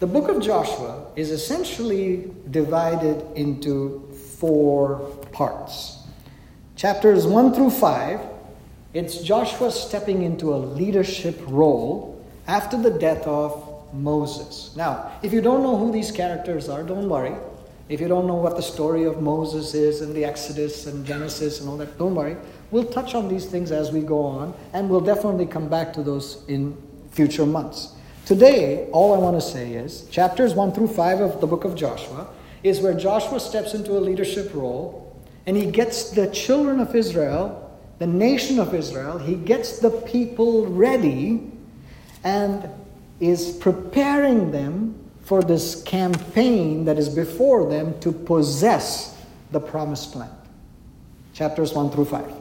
The book of Joshua is essentially divided into 4 parts. Chapters 1 through 5, it's Joshua stepping into a leadership role after the death of Moses. Now, if you don't know who these characters are, don't worry. If you don't know what the story of Moses is and the Exodus and Genesis and all that, don't worry. We'll touch on these things as we go on, and we'll definitely come back to those in future months. Today, all I want to say is, chapters 1 through 5 of the book of Joshua is where Joshua steps into a leadership role, and he gets the children of Israel, the nation of Israel, he gets the people ready and is preparing them for this campaign that is before them to possess the promised land. Chapters 1 through 5.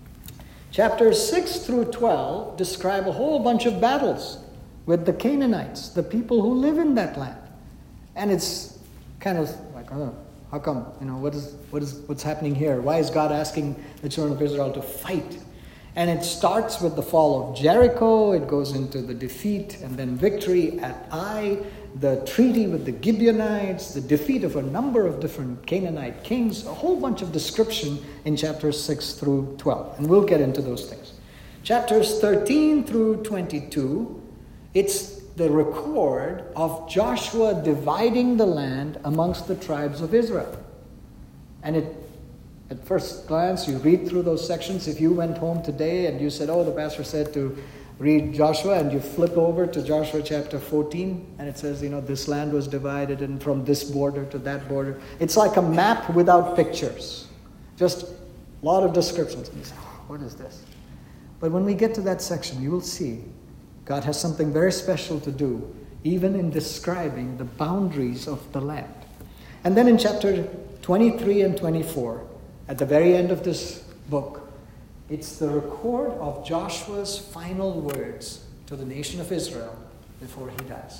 Chapters 6 through 12 describe a whole bunch of battles with the Canaanites, the people who live in that land. And it's kind of like, oh, how come? What's happening here? Why is God asking the children of Israel to fight? And it starts with the fall of Jericho. It goes into the defeat and then victory at Ai, the treaty with the Gibeonites, the defeat of a number of different Canaanite kings, a whole bunch of description in chapters 6 through 12. And we'll get into those things. Chapters 13 through 22, it's the record of Joshua dividing the land amongst the tribes of Israel. And at first glance, you read through those sections. If you went home today and you said, oh, the pastor said to read Joshua, and you flip over to Joshua chapter 14, and it says, this land was divided and from this border to that border. It's like a map without pictures. Just a lot of descriptions. And you say, oh, what is this? But when we get to that section, you will see God has something very special to do, even in describing the boundaries of the land. And then in chapter 23 and 24, at the very end of this book, it's the record of Joshua's final words to the nation of Israel before he dies.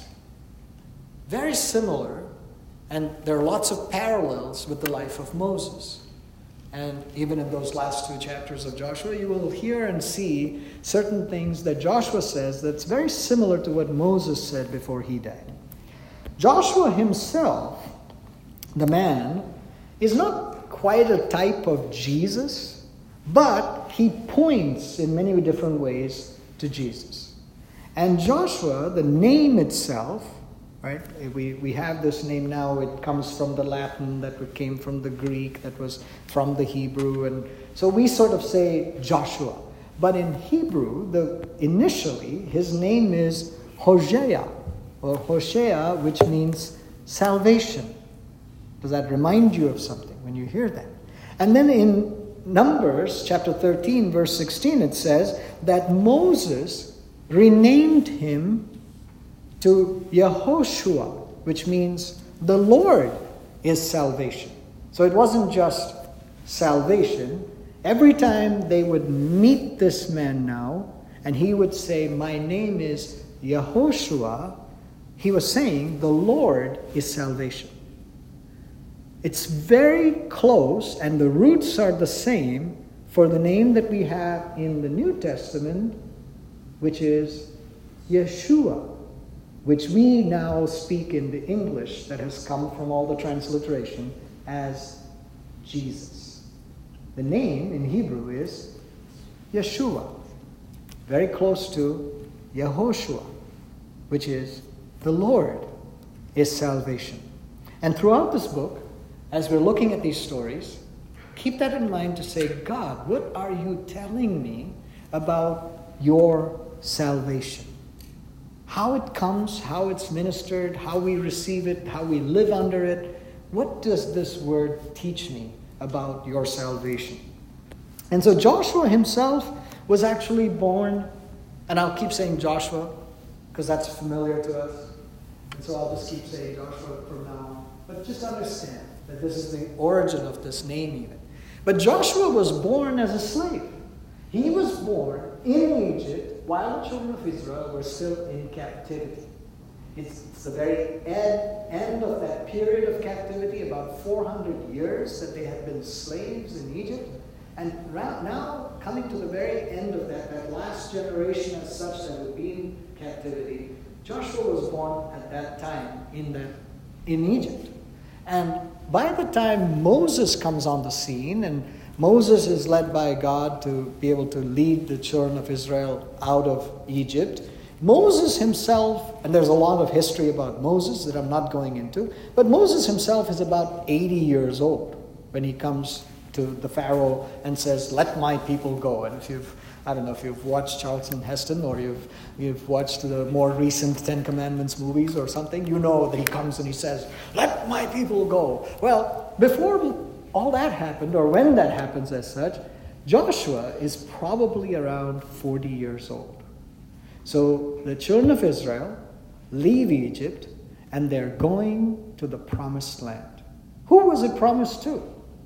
Very similar, and there are lots of parallels with the life of Moses. And even in those last 2 chapters of Joshua, you will hear and see certain things that Joshua says that's very similar to what Moses said before he died. Joshua himself, the man, is not quite a type of Jesus, but he points in many different ways to Jesus. And Joshua, the name itself, right? We have this name now. It comes from the Latin, that came from the Greek, that was from the Hebrew. And so we sort of say Joshua. But in Hebrew, initially, his name is Hosea, or Hosea, which means salvation. Does that remind you of something when you hear that? And then in Numbers chapter 13, verse 16, it says that Moses renamed him to Yehoshua, which means the Lord is salvation. So it wasn't just salvation. Every time they would meet this man now, and he would say, my name is Yehoshua, he was saying the Lord is salvation. It's very close, and the roots are the same for the name that we have in the New Testament, which is Yeshua, which we now speak in the English that has come from all the transliteration as Jesus. The name in Hebrew is Yeshua, very close to Yehoshua, which is the Lord is salvation. And throughout this book, as we're looking at these stories, keep that in mind to say, God, what are you telling me about your salvation? How it comes, how it's ministered, how we receive it, how we live under it. What does this word teach me about your salvation? And so Joshua himself was actually born, and I'll keep saying Joshua because that's familiar to us. And so I'll just keep saying Joshua from now on. But just understand that this is the origin of this name even. But Joshua was born as a slave. He was born in Egypt while the children of Israel were still in captivity. It's the very end of that period of captivity, about 400 years that they had been slaves in Egypt. And now, coming to the very end of that last generation as such that would be in captivity, Joshua was born at that time in Egypt. And by the time Moses comes on the scene, and Moses is led by God to be able to lead the children of Israel out of Egypt, Moses himself, and there's a lot of history about Moses that I'm not going into, but Moses himself is about 80 years old when he comes to the Pharaoh and says, "Let my people go." And I don't know if you've watched Charlton Heston or you've watched the more recent Ten Commandments movies or something, you know that he comes and he says, "Let my people go." Well, before all that happened, or when that happens as such, Joshua is probably around 40 years old. So the children of Israel leave Egypt and they're going to the promised land. Who was it promised to?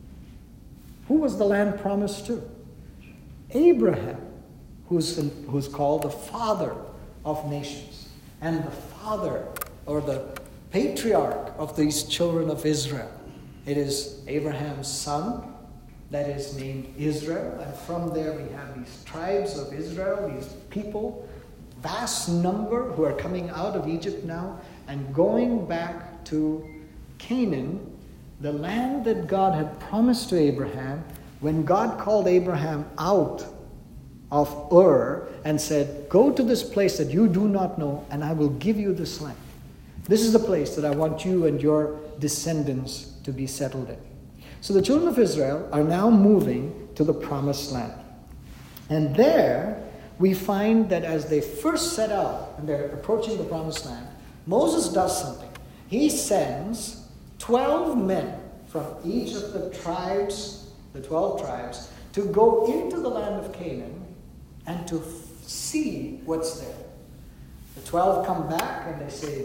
Who was the land promised to? Abraham, who's called the father of nations and the father or the patriarch of these children of Israel. It is Abraham's son that is named Israel, and from there we have these tribes of Israel, these people, vast number who are coming out of Egypt now and going back to Canaan, the land that God had promised to Abraham when God called Abraham out of Ur and said, "Go to this place that you do not know, and I will give you this land. This is the place that I want you and your descendants to be settled in." So the children of Israel are now moving to the promised land. And there we find that as they first set out and they're approaching the promised land, Moses does something. He sends 12 men from each of the tribes, the 12 tribes, to go into the land of Canaan and to see what's there. The 12 come back and they say,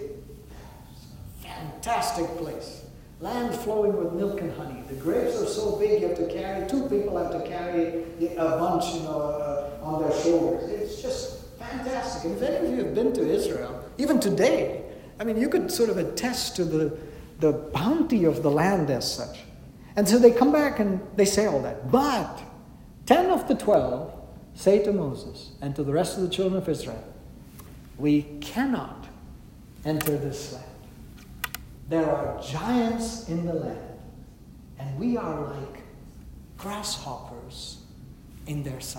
"Fantastic place. Land flowing with milk and honey. The grapes are so big you have to carry, 2 people have to carry a bunch, on their shoulders." It's just fantastic. And if any of you have been to Israel, even today, you could sort of attest to the bounty of the land as such. And so they come back and they say all that. But 10 of the 12 say to Moses and to the rest of the children of Israel, "We cannot enter this land. There are giants in the land, and we are like grasshoppers in their sight.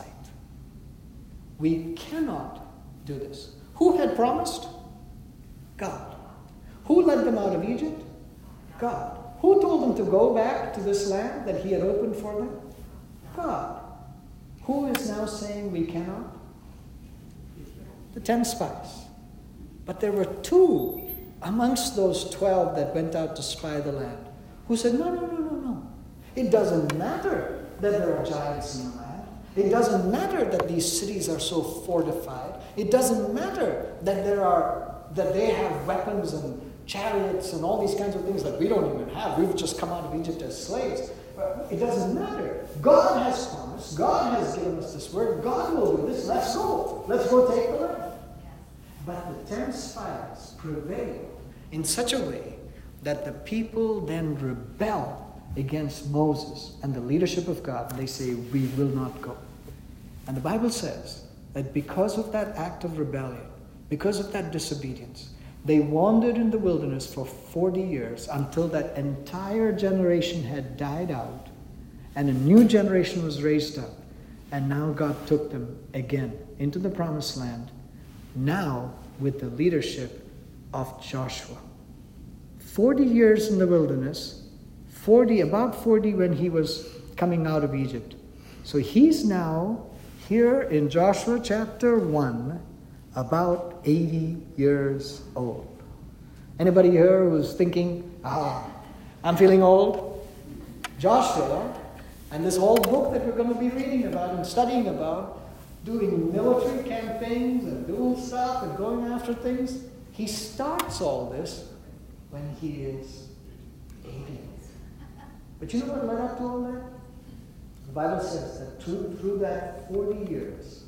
We cannot do this." Who had promised? God. Who led them out of Egypt? God. Who told them to go back to this land that he had opened for them? God. Who is now saying we cannot? The 10 spies. But there were 2 amongst those 12 that went out to spy the land who said, No. It doesn't matter that there are giants in the land. It doesn't matter that these cities are so fortified. It doesn't matter that they have weapons and chariots and all these kinds of things that we don't even have. We've just come out of Egypt as slaves. But it doesn't matter. God has promised. God has given us this word. God will do this. Let's go. Let's go take the land. But the 10 spies prevailed in such a way that the people then rebel against Moses and the leadership of God. And they say, "We will not go." And the Bible says that because of that act of rebellion, because of that disobedience, they wandered in the wilderness for 40 years until that entire generation had died out and a new generation was raised up. And now God took them again into the promised land, now with the leadership of Joshua. 40 years in the wilderness, about 40 when he was coming out of Egypt. So he's now here in Joshua chapter 1, about 80 years old. Anybody here who's thinking, I'm feeling old? Joshua, and this whole book that we're going to be reading about and studying about, doing military campaigns and doing stuff and going after things, he starts all this when he is 80. But you know what led up to all that? The Bible says that through that 40 years,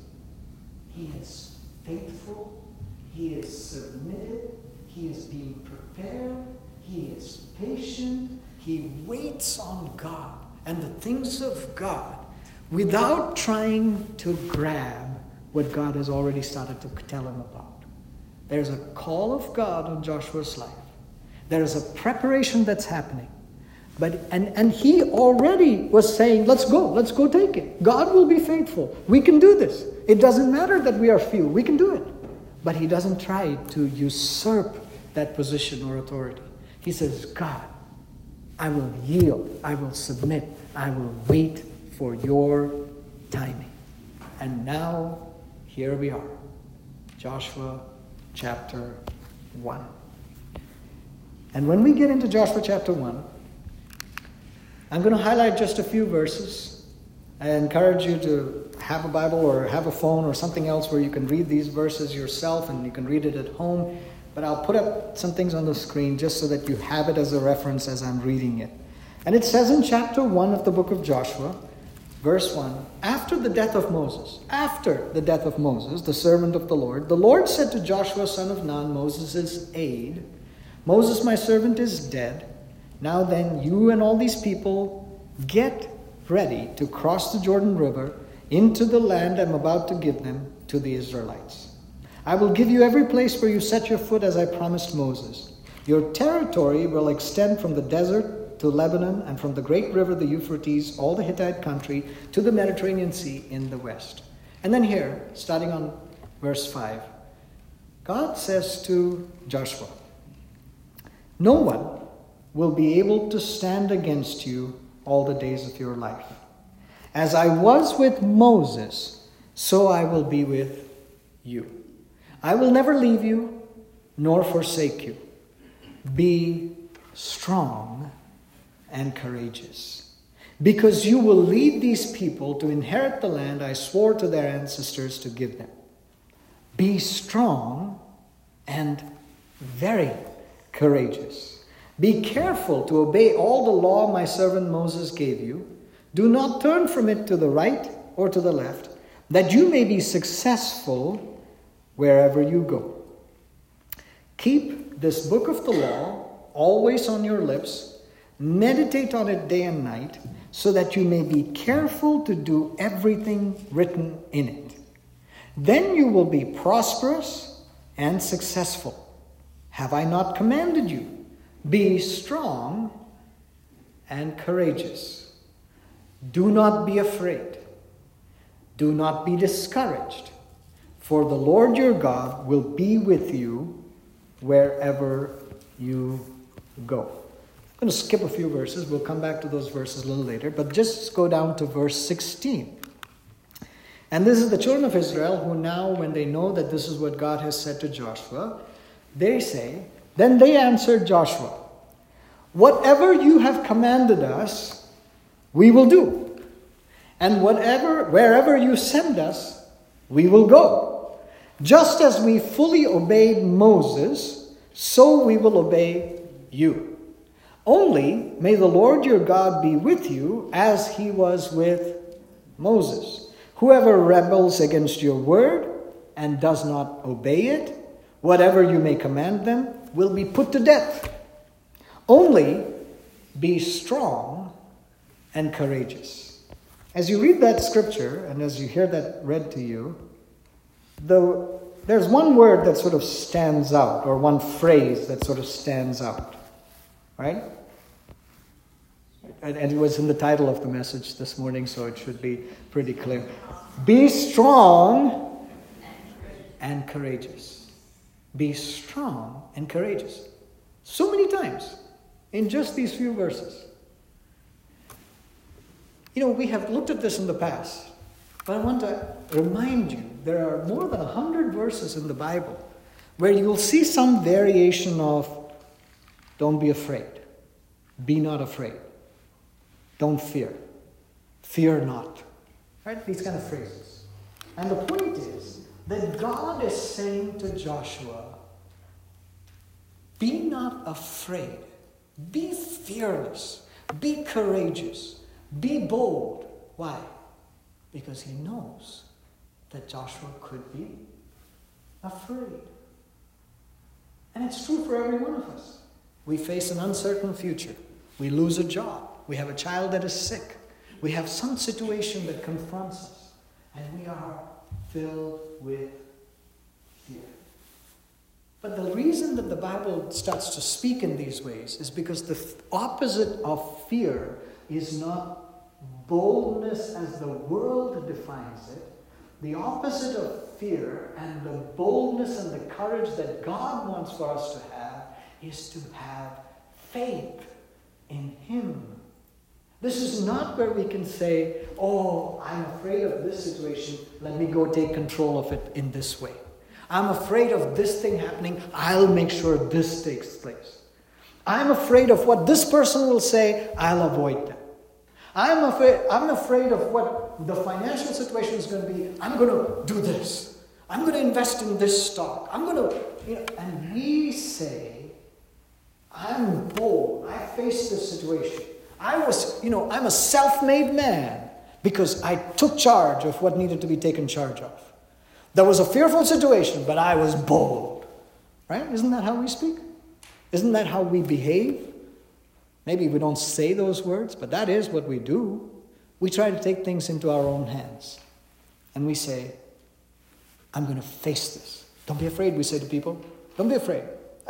he is faithful, he is submitted, he is being prepared, he is patient, he waits on God and the things of God without trying to grab what God has already started to tell him about. There's a call of God on Joshua's life. There is a preparation that's happening. And he already was saying, let's go take it. God will be faithful. We can do this. It doesn't matter that we are few. We can do it. But he doesn't try to usurp that position or authority. He says, God, I will yield. I will submit. I will wait for your timing. And now, here we are. Joshua chapter 1. And when we get into Joshua chapter 1, I'm going to highlight just a few verses. I encourage you to have a Bible or have a phone or something else where you can read these verses yourself and you can read it at home. But I'll put up some things on the screen just so that you have it as a reference as I'm reading it. And it says in chapter 1 of the book of Joshua, verse 1, after the death of Moses, the servant of the Lord said to Joshua son of Nun, Moses' aide, Moses my servant is dead. Now then, you and all these people get ready to cross the Jordan River into the land I'm about to give them to the Israelites. I will give you every place where you set your foot as I promised Moses. Your territory will extend from the desert to Lebanon and from the great river, the Euphrates, all the Hittite country, to the Mediterranean Sea in the west. And then here, starting on verse 5, God says to Joshua, no one will be able to stand against you all the days of your life. As I was with Moses, so I will be with you. I will never leave you nor forsake you. Be strong and courageous, because you will lead these people to inherit the land I swore to their ancestors to give them. Be strong and very courageous. Be careful to obey all the law my servant Moses gave you. Do not turn from it to the right or to the left, that you may be successful wherever you go. Keep this book of the law always on your lips. Meditate on it day and night, so that you may be careful to do everything written in it. Then you will be prosperous and successful. Have I not commanded you? Be strong and courageous. Do not be afraid. Do not be discouraged, for the Lord your God will be with you wherever you go. I'm going to skip a few verses. We'll come back to those verses a little later, but just go down to verse 16. And this is the children of Israel who now, when they know that this is what God has said to Joshua, they say, then they answered Joshua, whatever you have commanded us, we will do. And wherever you send us, we will go. Just as we fully obeyed Moses, so we will obey you. Only may the Lord your God be with you as he was with Moses. Whoever rebels against your word and does not obey it, whatever you may command them, will be put to death. Only be strong and courageous. As you read that scripture and as you hear that read to you, there's one word that sort of stands out, or one phrase that sort of stands out. Right? And it was in the title of the message this morning, so it should be pretty clear. Be strong and courageous. Be strong and courageous. So many times in just these few verses. You know, we have looked at this in the past, but I want to remind you there are more than 100 verses in the Bible where you will see some variation of don't be afraid. Be not afraid. Don't fear. Fear not. Right? These kind of phrases. And the point is that God is saying to Joshua, be not afraid. Be fearless. Be courageous. Be bold. Why? Because he knows that Joshua could be afraid. And it's true for every one of us. We face an uncertain future. We lose a job. We have a child that is sick. We have some situation that confronts us. And we are filled with fear. But the reason that the Bible starts to speak in these ways is because the opposite of fear is not boldness as the world defines it. The opposite of fear and the boldness and the courage that God wants for us to have is to have faith in Him. This is not where we can say, oh, I'm afraid of this situation, let me go take control of it in this way. I'm afraid of this thing happening, I'll make sure this takes place. I'm afraid of what this person will say, I'll avoid them. I'm afraid of what the financial situation is going to be, I'm going to do this. I'm going to invest in this stock. I'm going to, and we say, I'm bold, I face this situation. I'm a self-made man because I took charge of what needed to be taken charge of. There was a fearful situation, but I was bold. Right? Isn't that how we speak? Isn't that how we behave? Maybe we don't say those words, but that is what we do. We try to take things into our own hands. And we say, I'm going to face this. Don't be afraid, we say to people. Don't be afraid.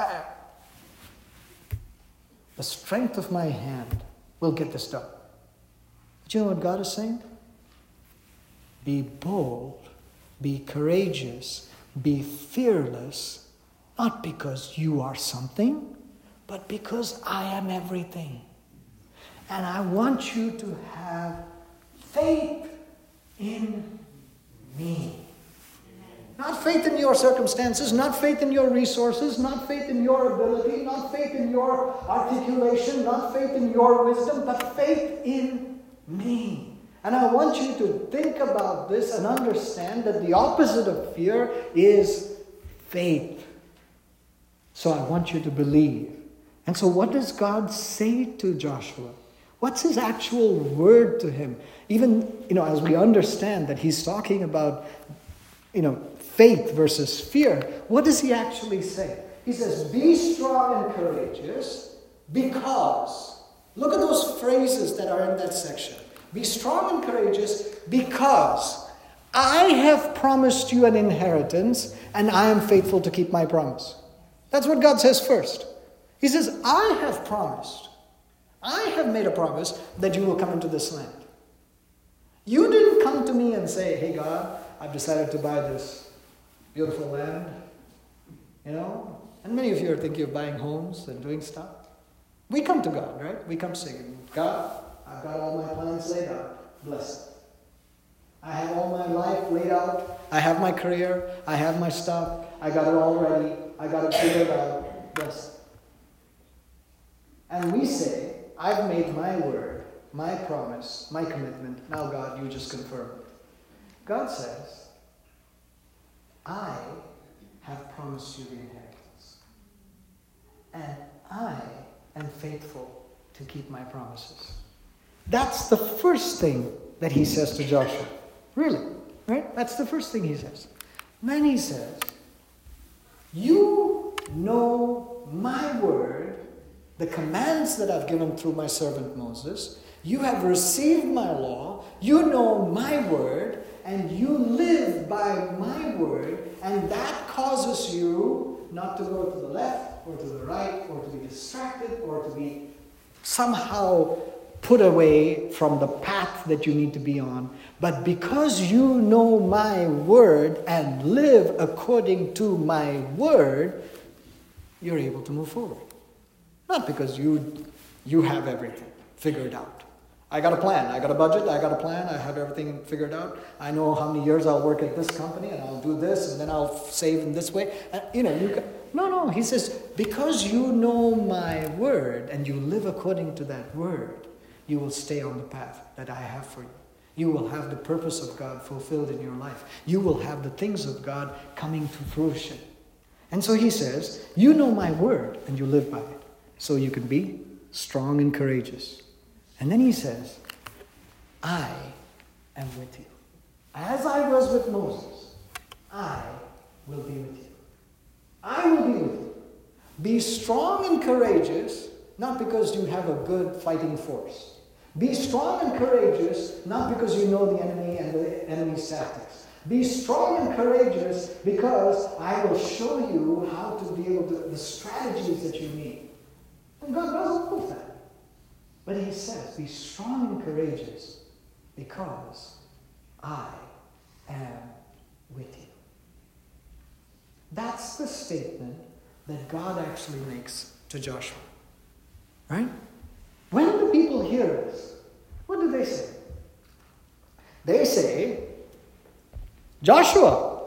The strength of my hand will get this done. But you know what God is saying? Be bold, be courageous, be fearless, not because you are something, but because I am everything. And I want you to have faith in me. Not faith in your circumstances, not faith in your resources, not faith in your ability, not faith in your articulation, not faith in your wisdom, but faith in me. And I want you to think about this and understand that the opposite of fear is faith. So I want you to believe. And so what does God say to Joshua? What's his actual word to him? Even, as we understand that he's talking about, faith versus fear, what does he actually say? He says, be strong and courageous because, look at those phrases that are in that section. Be strong and courageous because I have promised you an inheritance and I am faithful to keep my promise. That's what God says first. He says, I have promised. I have made a promise that you will come into this land. You didn't come to me and say, hey God, I've decided to buy this beautiful land, and many of you are thinking of buying homes and doing stuff. We come to God, right? We come saying, God, I've got all my plans laid out. Bless it. I have all my life laid out. I have my career. I have my stuff. I got it all ready. I got it figured out. Bless it. And we say, I've made my word, my promise, my commitment. Now, God, you just confirm it. God says, I have promised you the inheritance. And I am faithful to keep my promises. That's the first thing that he says to Joshua. Really, right? That's the first thing he says. And then he says, you know my word, the commands that I've given through my servant Moses. You have received my law. You know my word. And you live by my word, and that causes you not to go to the left or to the right or to be distracted or to be somehow put away from the path that you need to be on. But because you know my word and live according to my word, you're able to move forward. Not because you have everything figured out. I got a plan. I got a budget. I got a plan. I have everything figured out. I know how many years I'll work at this company and I'll do this and then I'll save in this way. And, No. He says, because you know my word and you live according to that word, you will stay on the path that I have for you. You will have the purpose of God fulfilled in your life. You will have the things of God coming to fruition. And so he says, you know my word and you live by it. So you can be strong and courageous. And then he says, I am with you. As I was with Moses, I will be with you. I will be with you. Be strong and courageous, not because you have a good fighting force. Be strong and courageous, not because you know the enemy and the enemy's tactics. Be strong and courageous because I will show you how to deal with the strategies that you need. And God does all of that. But he says, be strong and courageous because I am with you. That's the statement that God actually makes to Joshua. Right? When the people hear this, what do they say? They say, Joshua,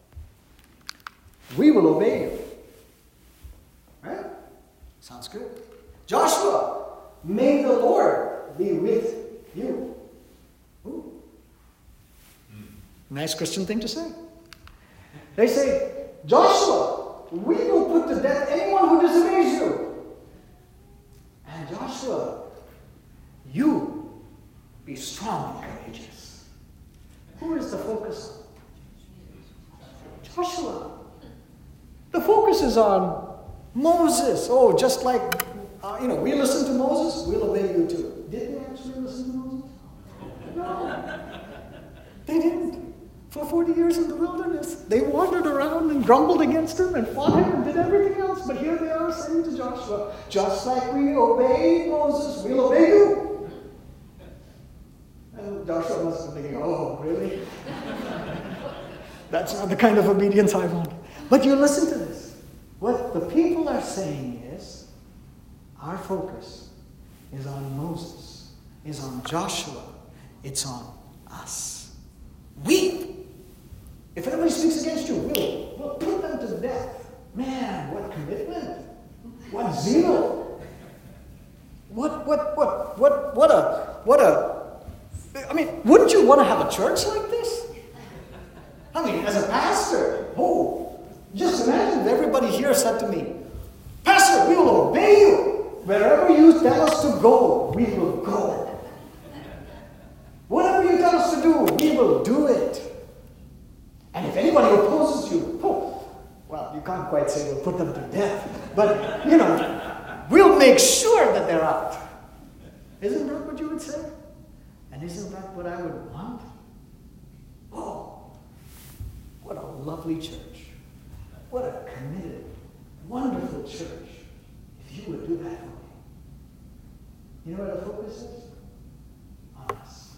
we will obey you. Right? Sounds good. Joshua, may the Lord be with you. Ooh. Nice Christian thing to say. They say, Joshua, we will put to death anyone who disobeys you. And Joshua, you be strong and courageous. Who is the focus on? Joshua. The focus is on Moses. Oh, just like, we listen to Moses, we'll obey you too. Did they actually listen to Moses? No. They didn't. For 40 years in the wilderness, they wandered around and grumbled against him and fought him and did everything else. But here they are saying to Joshua, just like we obeyed Moses, we'll obey you. And Joshua must have been thinking, oh, really? That's not the kind of obedience I want. But you listen to this. What the people are saying is, our focus is on Moses, is on Joshua, it's on us. If anybody speaks against you, we'll put them to death. Man, what commitment. What zeal. Wouldn't you want to have a church like this? As a pastor, just imagine if everybody here said to me, Pastor, we will obey you. Wherever you tell us to go, we will go. Whatever you tell us to do, we will do it. And if anybody opposes you, you can't quite say we'll put them to death. But, we'll make sure that they're out. Isn't that what you would say? And isn't that what I would want? Oh, what a lovely church. What a committed, wonderful church. If you would do that for me. You know where the focus is? On us.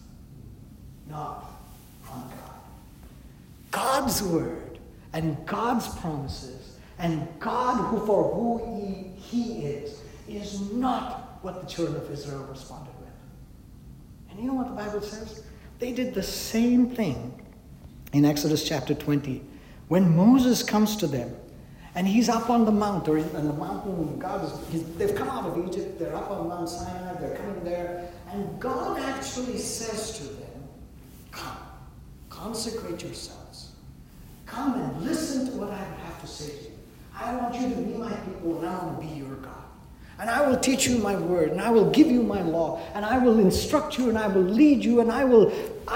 Not on God. God's word and God's promises and God for who he is not what the children of Israel responded with. And you know what the Bible says? They did the same thing in Exodus chapter 20 when Moses comes to them and he's up on the mount, or in the mountain, they've come out of Egypt, they're up on Mount Sinai, they're coming there, and God actually says to them, come, consecrate yourselves. Come and listen to what I have to say to you. I want you to be my people, and I want to be your God. And I will teach you my word, and I will give you my law, and I will instruct you, and I will lead you, and I will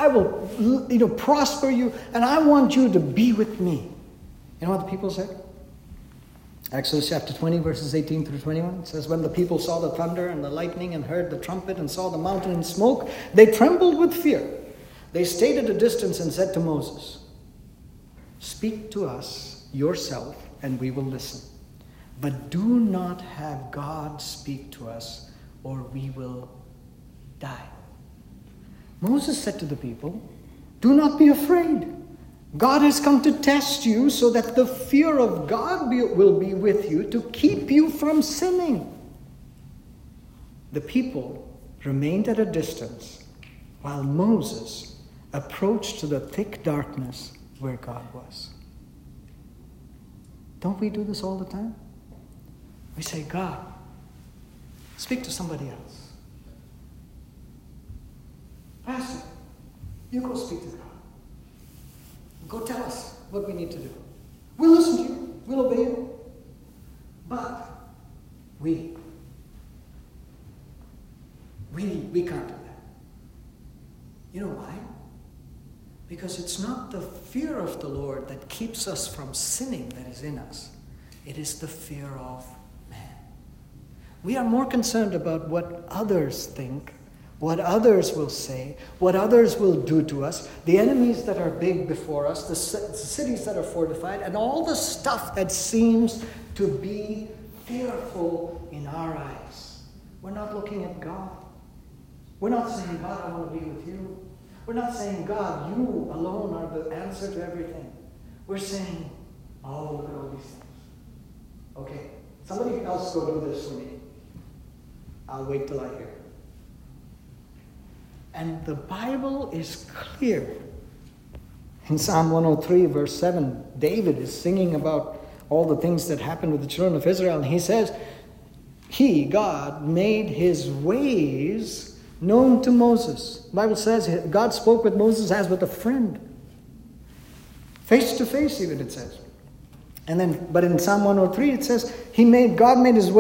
prosper you, and I want you to be with me. You know what the people said? Exodus chapter 20, verses 18 through 21. It says, when the people saw the thunder and the lightning and heard the trumpet and saw the mountain in smoke, they trembled with fear. They stayed at a distance and said to Moses, speak to us yourself, and we will listen. But do not have God speak to us, or we will die. Moses said to the people, do not be afraid. God has come to test you so that the fear of God will be with you to keep you from sinning. The people remained at a distance while Moses approached to the thick darkness where God was. Don't we do this all the time? We say, God, speak to somebody else. Pastor, you go speak to God. Go tell us what we need to do. We'll listen to you. We'll obey you. But we can't do that. You know why? Because it's not the fear of the Lord that keeps us from sinning that is in us. It is the fear of man. We are more concerned about what others think, what others will say, what others will do to us, the enemies that are big before us, the cities that are fortified, and all the stuff that seems to be fearful in our eyes. We're not looking at God. We're not saying, God, I want to be with you. We're not saying, God, you alone are the answer to everything. We're saying, oh, look at all these things. Okay, somebody else go do this for me. I'll wait till I hear. And the Bible is clear. In Psalm 103, verse 7, David is singing about all the things that happened with the children of Israel. And he says, He, God, made His ways known to Moses. The Bible says God spoke with Moses as with a friend. Face to face, even it says. But in Psalm 103 it says, God made His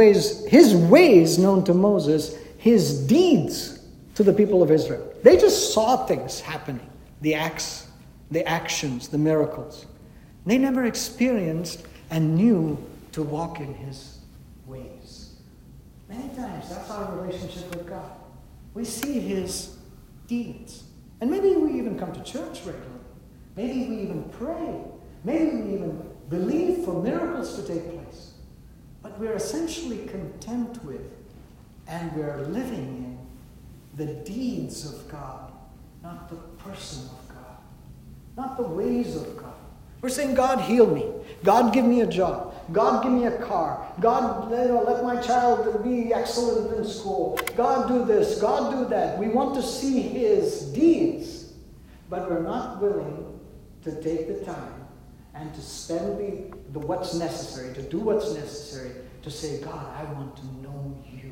ways known to Moses, His deeds to the people of Israel. They just saw things happening, the acts, the actions, the miracles. They never experienced and knew to walk in His ways. Many times that's our relationship with God. We see His deeds. And maybe we even come to church regularly. Maybe we even pray. Maybe we even believe for miracles to take place. But we're essentially content with and we're living in the deeds of God, not the person of God, not the ways of God. We're saying, God, heal me. God, give me a job. God, give me a car. God, let my child be excellent in school. God, do this. God, do that. We want to see His deeds, but we're not willing to take the time and to spend the what's necessary, to do what's necessary, to say, God, I want to know you.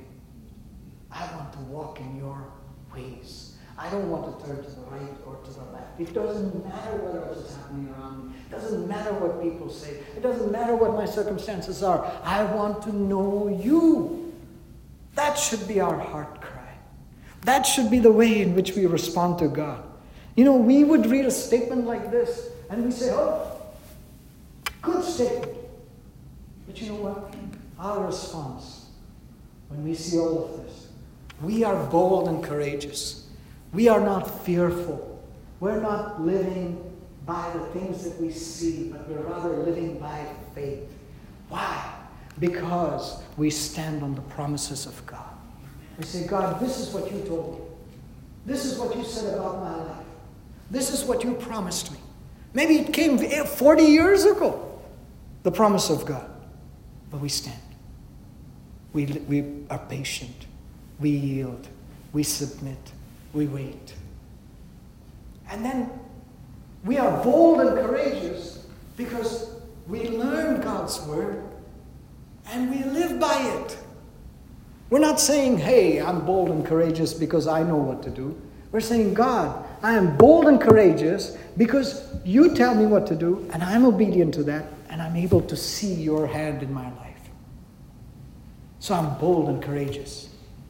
I want to walk in your ways. I don't want to turn to the right or to the left. It doesn't matter what else is happening around me. It doesn't matter what people say. It doesn't matter what my circumstances are. I want to know you. That should be our heart cry. That should be the way in which we respond to God. We would read a statement like this and we say, oh, good statement. But you know what? Our response when we see all of this, we are bold and courageous. We are not fearful. We're not living by the things that we see, but we're rather living by faith. Why? Because we stand on the promises of God. We say, God, this is what you told me. This is what you said about my life. This is what you promised me. Maybe it came 40 years ago, the promise of God. But we stand. We are patient. We yield. We submit. We wait. And then we are bold and courageous because we learn God's word and we live by it. We're not saying, hey, I'm bold and courageous because I know what to do. We're saying, God, I am bold and courageous because you tell me what to do and I'm obedient to that and I'm able to see your hand in my life. So I'm bold and courageous.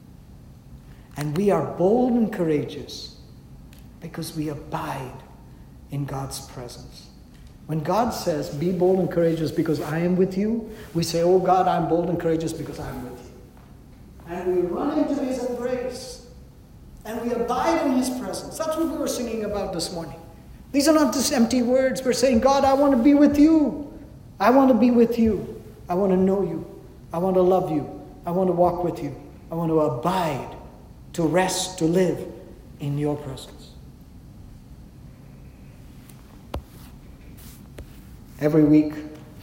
And we are bold and courageous because we abide in God's presence. When God says, be bold and courageous because I am with you, we say, oh God, I'm bold and courageous because I'm with you. And we run into His embrace. And we abide in His presence. That's what we were singing about this morning. These are not just empty words. We're saying, God, I want to be with you. I want to be with you. I want to know you. I want to love you. I want to walk with you. I want to abide, to rest, to live in your presence. Every week,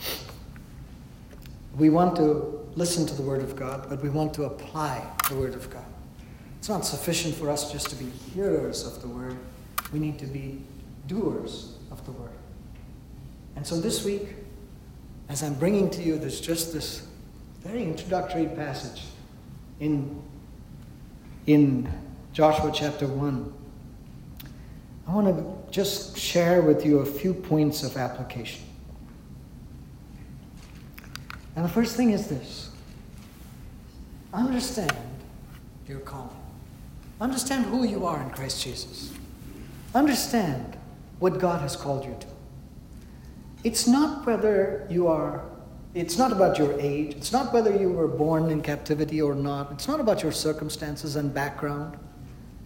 we want to listen to the Word of God, but we want to apply the Word of God. It's not sufficient for us just to be hearers of the Word. We need to be doers of the Word. And so this week, as I'm bringing to you this very introductory passage in Joshua chapter 1, I want to just share with you a few points of application. And the first thing is this. Understand your calling. Understand who you are in Christ Jesus. Understand what God has called you to. It's not it's not about your age. It's not whether you were born in captivity or not. It's not about your circumstances and background.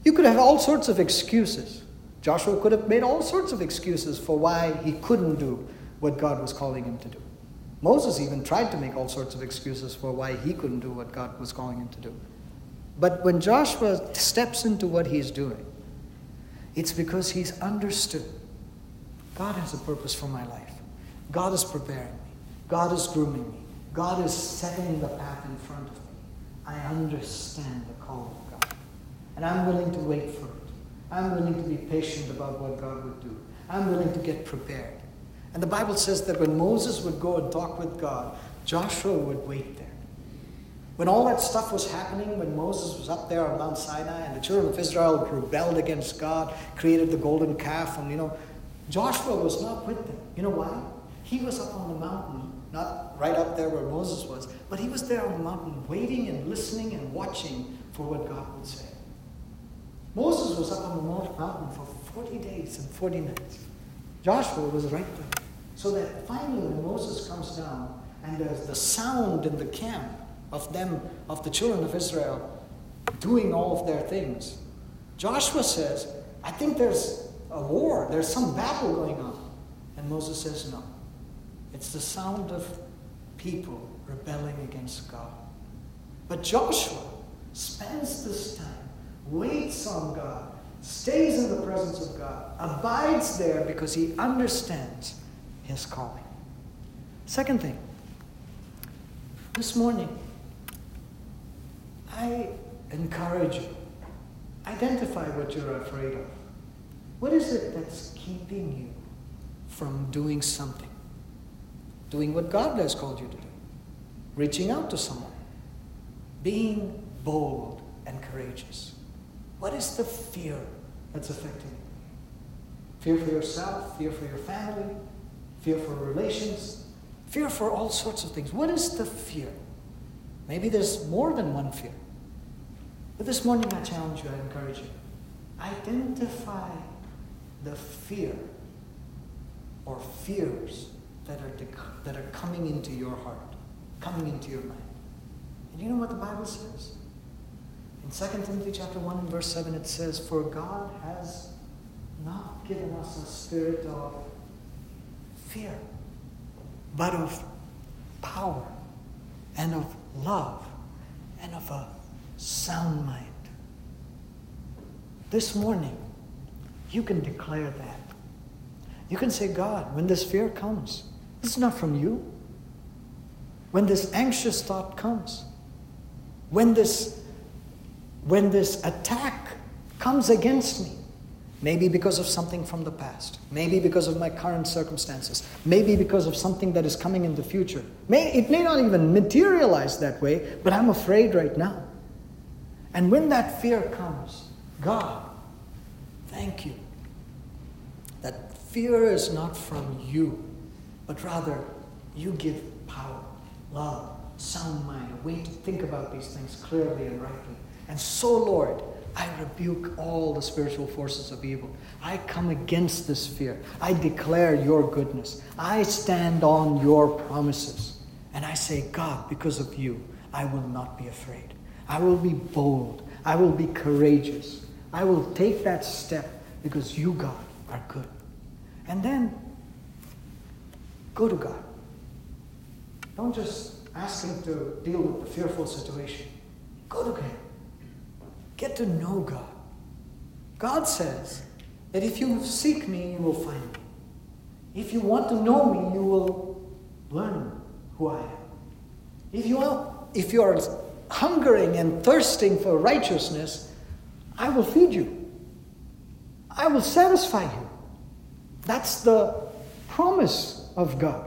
You could have all sorts of excuses. Joshua could have made all sorts of excuses for why he couldn't do what God was calling him to do. Moses even tried to make all sorts of excuses for why he couldn't do what God was calling him to do. But when Joshua steps into what he's doing, it's because he's understood God has a purpose for my life. God is preparing me. God is grooming me. God is setting the path in front of me. I understand the call of God. And I'm willing to wait for it. I'm willing to be patient about what God would do. I'm willing to get prepared. And the Bible says that when Moses would go and talk with God, Joshua would wait there. When all that stuff was happening, when Moses was up there on Mount Sinai and the children of Israel rebelled against God, created the golden calf, and Joshua was not with them. You know why? He was up on the mountain, not right up there where Moses was, but he was there on the mountain waiting and listening and watching for what God would say. Moses was up on the mountain for 40 days and 40 nights. Joshua was right there. So that finally when Moses comes down and there's the sound in the camp of the children of Israel doing all of their things, Joshua says, I think there's a war, there's some battle going on. And Moses says, no. It's the sound of people rebelling against God. But Joshua spends this time, waits on God, stays in the presence of God, abides there because he understands his calling. Second thing, this morning, I encourage you, identify what you're afraid of. What is it that's keeping you from doing something? Doing what God has called you to do. Reaching out to someone. Being bold and courageous. What is the fear that's affecting you? Fear for yourself, fear for your family, fear for relations, fear for all sorts of things. What is the fear? Maybe there's more than one fear. But this morning I challenge you, I encourage you. Identify the fear or fears that are coming into your heart, coming into your mind. And you know what the Bible says? In 2 Timothy chapter 1 verse 7 it says, for God has not given us a spirit of fear, but of power and of love and of a sound mind. This morning, you can declare that. You can say, God, when this fear comes, this is not from you. When this anxious thought comes, when this attack comes against me, maybe because of something from the past, maybe because of my current circumstances, maybe because of something that is coming in the future. It may not even materialize that way, but I'm afraid right now. And when that fear comes, God, thank you. That fear is not from you, but rather you give power, love, sound mind, a way to think about these things clearly and rightly. And so, Lord, I rebuke all the spiritual forces of evil. I come against this fear. I declare your goodness. I stand on your promises. And I say, God, because of you, I will not be afraid. I will be bold. I will be courageous. I will take that step because you, God, are good. And then, go to God. Don't just ask him to deal with the fearful situation. Go to him. Get to know God. God says that if you seek me, you will find me. If you want to know me, you will learn who I am. If you are hungering and thirsting for righteousness, I will feed you. I will satisfy you. That's the promise of God.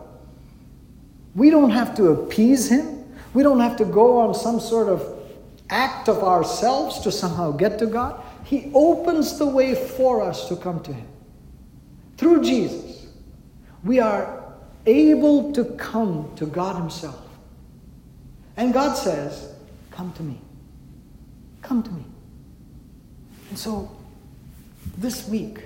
We don't have to appease him. We don't have to go on some sort of act of ourselves to somehow get to God. He opens the way for us to come to him. Through Jesus, we are able to come to God himself. And God says, come to me. Come to me. And so, this week,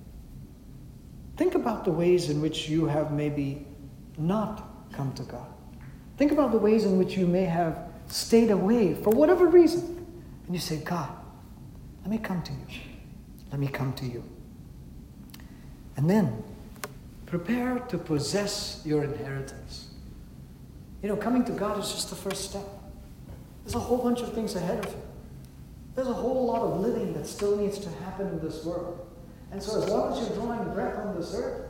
think about the ways in which you have maybe not come to God. Think about the ways in which you may have stayed away for whatever reason. And you say, God, Let me come to you. Let me come to you. And then, prepare to possess your inheritance. Coming to God is just the first step. There's a whole bunch of things ahead of you. There's a whole lot of living that still needs to happen in this world. And so as long as you're drawing breath on this earth,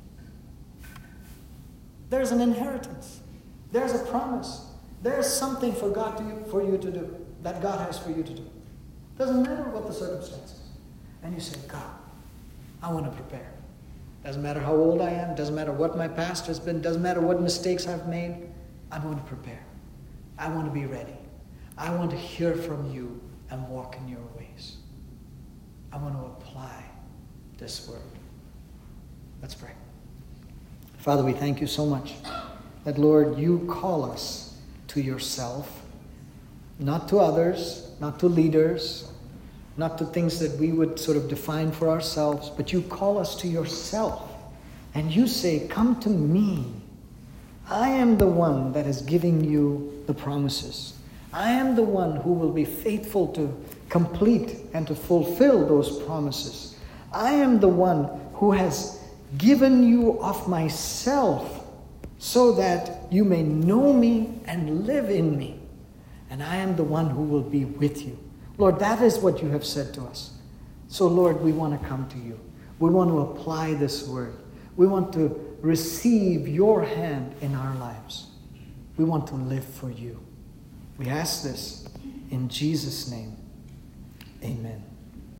there's an inheritance. There's a promise. There's something for you to do, that God has for you to do. Doesn't matter what the circumstances. And you say, God, I want to prepare. Doesn't matter how old I am. Doesn't matter what my past has been. Doesn't matter what mistakes I've made. I want to prepare. I want to be ready. I want to hear from you and walk in your ways. I want to apply this word. Let's pray. Father, we thank you so much that, Lord, you call us to yourself, not to others, not to leaders, not to things that we would sort of define for ourselves, but you call us to yourself. And you say, come to me. I am the one that is giving you the promises. I am the one who will be faithful to complete and to fulfill those promises. I am the one who has given you of myself so that you may know me and live in me. And I am the one who will be with you. Lord, that is what you have said to us. So, Lord, we want to come to you. We want to apply this word. We want to receive your hand in our lives. We want to live for you. We ask this in Jesus' name. Amen.